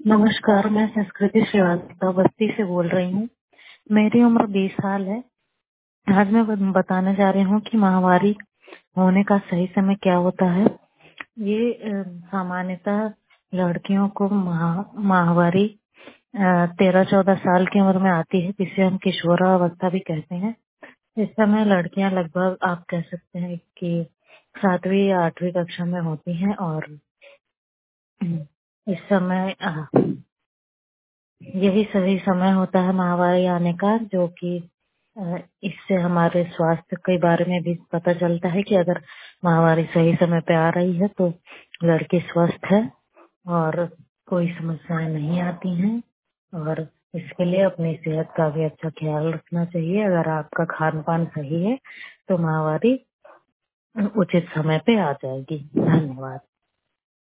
नमस्कार, मैं संस्कृति श्रीवास्तव बस्ती से बोल रही हूँ। मेरी उम्र 20 साल है। आज मैं बताने जा रही हूँ कि माहवारी होने का सही समय क्या होता है। ये सामान्यतः लड़कियों को माहवारी 13-14 साल की उम्र में आती है, जिसे हम किशोरावस्था भी कहते हैं। इस समय लड़कियां लगभग आप कह सकते हैं कि 7वीं या 8वीं कक्षा में होती हैं और इस समय यही सही समय होता है माहवारी आने का, जो कि इससे हमारे स्वास्थ्य के बारे में भी पता चलता है कि अगर माहवारी सही समय पे आ रही है तो लड़की स्वस्थ है और कोई समस्याएं नहीं आती हैं। और इसके लिए अपनी सेहत का भी अच्छा ख्याल रखना चाहिए। अगर आपका खान पान सही है तो माहवारी उचित समय पे आ जाएगी। धन्यवाद।